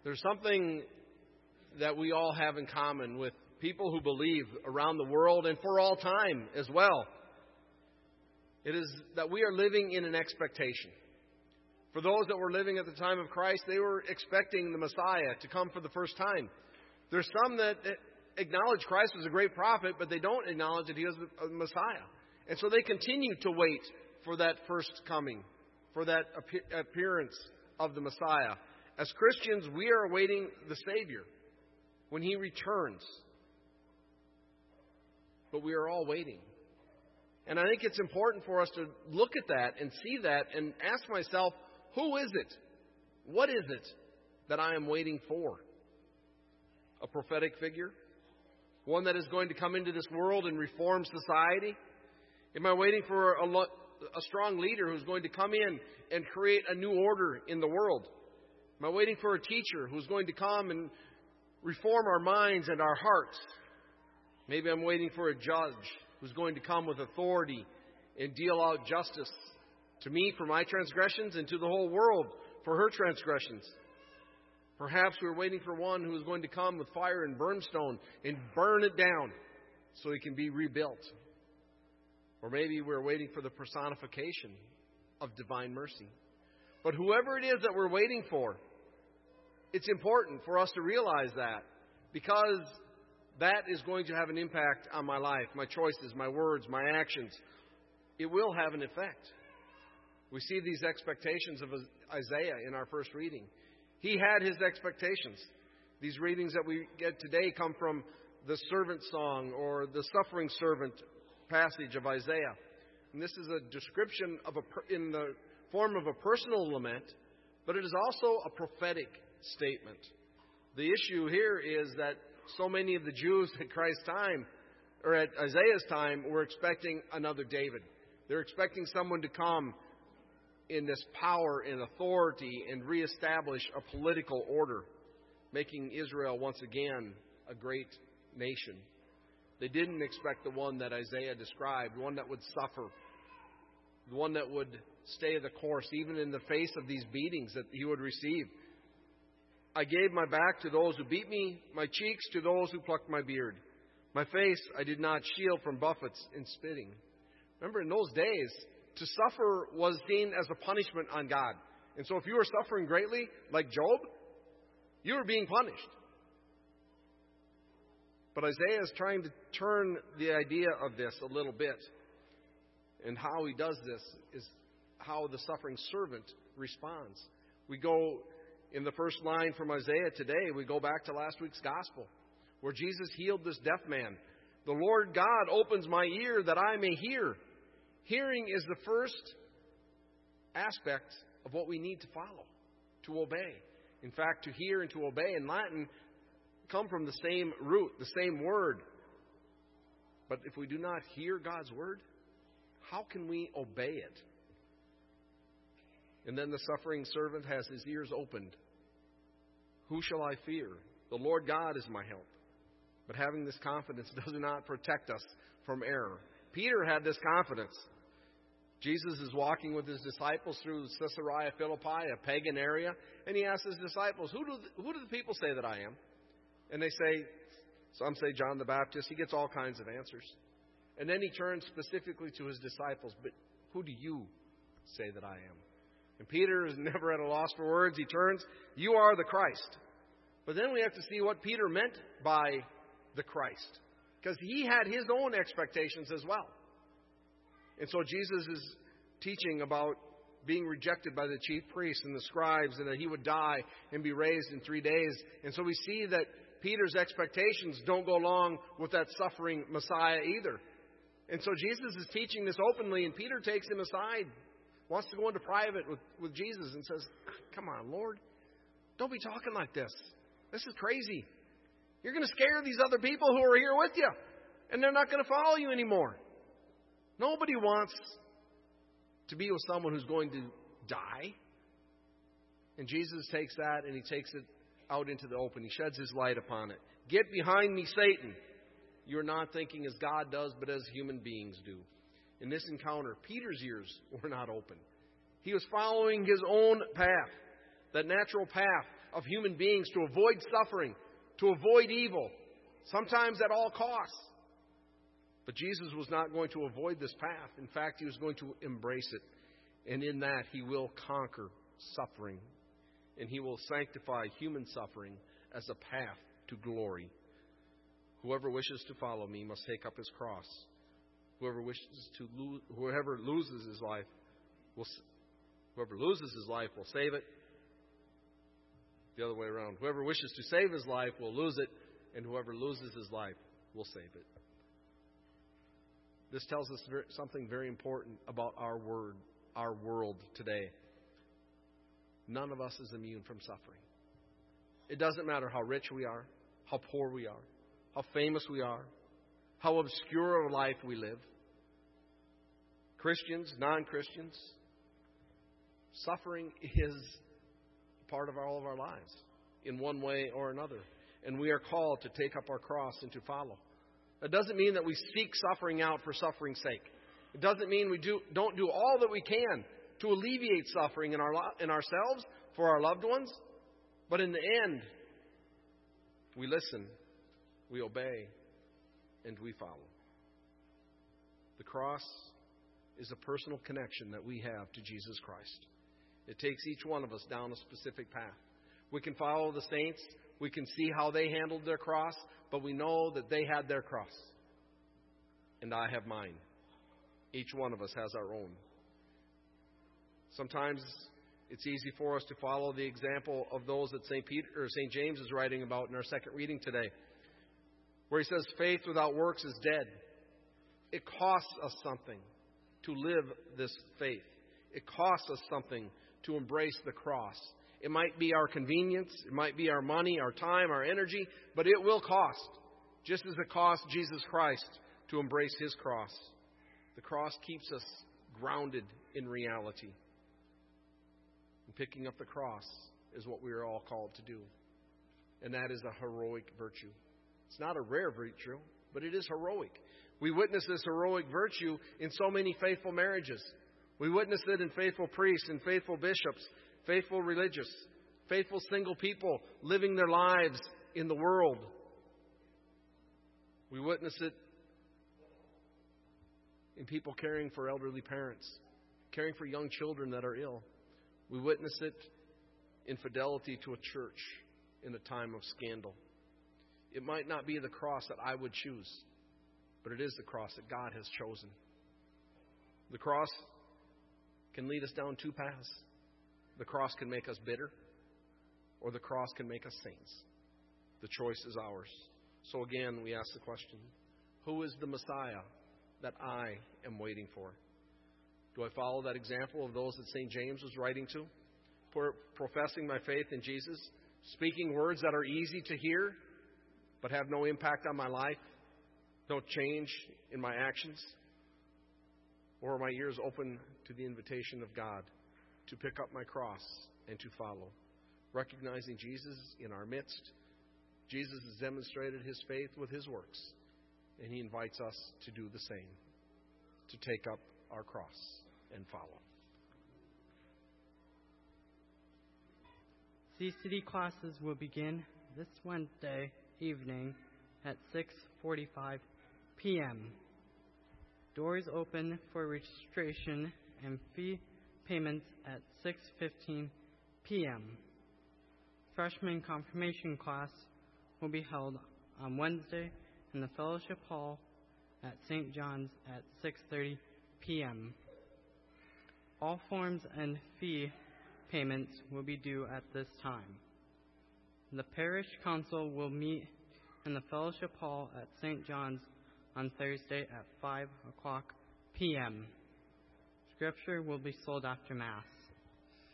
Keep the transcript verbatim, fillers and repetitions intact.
There's something that we all have in common with people who believe around the world and for all time as well. It is that we are living in an expectation. For those that were living at the time of Christ, they were expecting the Messiah to come for the first time. There's some that acknowledge Christ was a great prophet, but they don't acknowledge that he was the Messiah. And so they continue to wait for that first coming, for that appearance of the Messiah. As Christians, we are awaiting the Savior when he returns. But we are all waiting. And I think it's important for us to look at that and see that and ask myself, who is it? What is it that I am waiting for? A prophetic figure? One that is going to come into this world and reform society? Am I waiting for a, lo- a strong leader who's going to come in and create a new order in the world? Am I waiting for a teacher who's going to come and reform our minds and our hearts? Maybe I'm waiting for a judge who's going to come with authority and deal out justice to me for my transgressions and to the whole world for her transgressions. Perhaps we're waiting for one who is going to come with fire and brimstone and burn it down so it can be rebuilt. Or maybe we're waiting for the personification of divine mercy. But whoever it is that we're waiting for, it's important for us to realize that, because that is going to have an impact on my life, my choices, my words, my actions. It will have an effect. We see these expectations of Isaiah in our first reading. He had his expectations. These readings that we get today come from the servant song or the suffering servant passage of Isaiah. And this is a description of a, in the form of a personal lament, but it is also a prophetic statement. The issue here is that so many of the Jews at Christ's time, or at Isaiah's time, were expecting another David. They're expecting someone to come in this power and authority and reestablish a political order, making Israel once again a great nation. They didn't expect the one that Isaiah described, one that would suffer, the one that would stay the course, even in the face of these beatings that he would receive. I gave my back to those who beat me, my cheeks to those who plucked my beard. My face I did not shield from buffets and spitting. Remember, in those days, to suffer was seen as a punishment on God. And so if you were suffering greatly, like Job, you were being punished. But Isaiah is trying to turn the idea of this a little bit. And how he does this is how the suffering servant responds. We go in the first line from Isaiah today, we go back to last week's gospel, where Jesus healed this deaf man. The Lord God opens my ear that I may hear. Hearing is the first aspect of what we need to follow, to obey. In fact, to hear and to obey in Latin come from the same root, the same word. But if we do not hear God's word, how can we obey it? And then the suffering servant has his ears opened. Who shall I fear? The Lord God is my help. But having this confidence does not protect us from error. Peter had this confidence. Jesus is walking with his disciples through Caesarea Philippi, a pagan area, and he asks his disciples, who do, who do the people say that I am? And they say, some say John the Baptist. He gets all kinds of answers. And then he turns specifically to his disciples, but who do you say that I am? And Peter is never at a loss for words. He turns, you are the Christ. But then we have to see what Peter meant by the Christ, because he had his own expectations as well. And so Jesus is teaching about being rejected by the chief priests and the scribes, and that he would die and be raised in three days. And so we see that Peter's expectations don't go along with that suffering Messiah either. And so Jesus is teaching this openly, and Peter takes him aside, wants to go into private with, with Jesus and says, come on, Lord, don't be talking like this. This is crazy. You're going to scare these other people who are here with you, and they're not going to follow you anymore. Nobody wants to be with someone who's going to die. And Jesus takes that and he takes it out into the open. He sheds his light upon it. Get behind me, Satan. You're not thinking as God does, but as human beings do. In this encounter, Peter's ears were not open. He was following his own path, that natural path of human beings to avoid suffering, to avoid evil, sometimes at all costs. But Jesus was not going to avoid this path. In fact, he was going to embrace it. And in that, he will conquer suffering. And he will sanctify human suffering as a path to glory. Whoever wishes to follow me must take up his cross. Whoever wishes to lose, whoever loses his life will, whoever loses his life will save it. The other way around. Whoever wishes to save his life will lose it, and whoever loses his life will save it. This tells us something very important about our word, our world today. None of us is immune from suffering. It doesn't matter how rich we are, how poor we are, how famous we are, how obscure a life we live. Christians, non-Christians, suffering is part of all of our lives in one way or another. And we are called to take up our cross and to follow. That doesn't mean that we seek suffering out for suffering's sake. It doesn't mean we do, don't do all that we can to alleviate suffering in, our, in ourselves, for our loved ones. But in the end, we listen, we obey, and we follow. The cross is a personal connection that we have to Jesus Christ. It takes each one of us down a specific path. We can follow the saints. We can see how they handled their cross, but we know that they had their cross. And I have mine. Each one of us has our own. Sometimes it's easy for us to follow the example of those that Saint Peter or Saint James is writing about in our second reading today, where he says faith without works is dead. It costs us something to live this faith. It costs us something to embrace the cross. It might be our convenience, it might be our money, our time, our energy, but it will cost, just as it cost Jesus Christ to embrace his cross. The cross keeps us grounded in reality. And picking up the cross is what we are all called to do. And that is a heroic virtue. It's not a rare virtue, but it is heroic. We witness this heroic virtue in so many faithful marriages. We witness it in faithful priests and faithful bishops, faithful religious, faithful single people living their lives in the world. We witness it in people caring for elderly parents, caring for young children that are ill. We witness it in fidelity to a church in a time of scandal. It might not be the cross that I would choose, but it is the cross that God has chosen. The cross can lead us down two paths. The cross can make us bitter, or the cross can make us saints. The choice is ours. So again, we ask the question, who is the Messiah that I am waiting for? Do I follow that example of those that Saint James was writing to? Professing my faith in Jesus, speaking words that are easy to hear, but have no impact on my life, no change in my actions? Or are my ears open to the invitation of God to pick up my cross and to follow? Recognizing Jesus in our midst, Jesus has demonstrated his faith with his works, and he invites us to do the same, to take up our cross and follow. C C D classes will begin this Wednesday evening at six forty-five p.m. Doors open for registration and fee payments at six fifteen p.m. Freshman confirmation class will be held on Wednesday in the Fellowship Hall at Saint John's at six thirty p.m. All forms and fee payments will be due at this time. The Parish Council will meet in the Fellowship Hall at Saint John's on Thursday at five o'clock p.m. Scripture will be sold after Mass.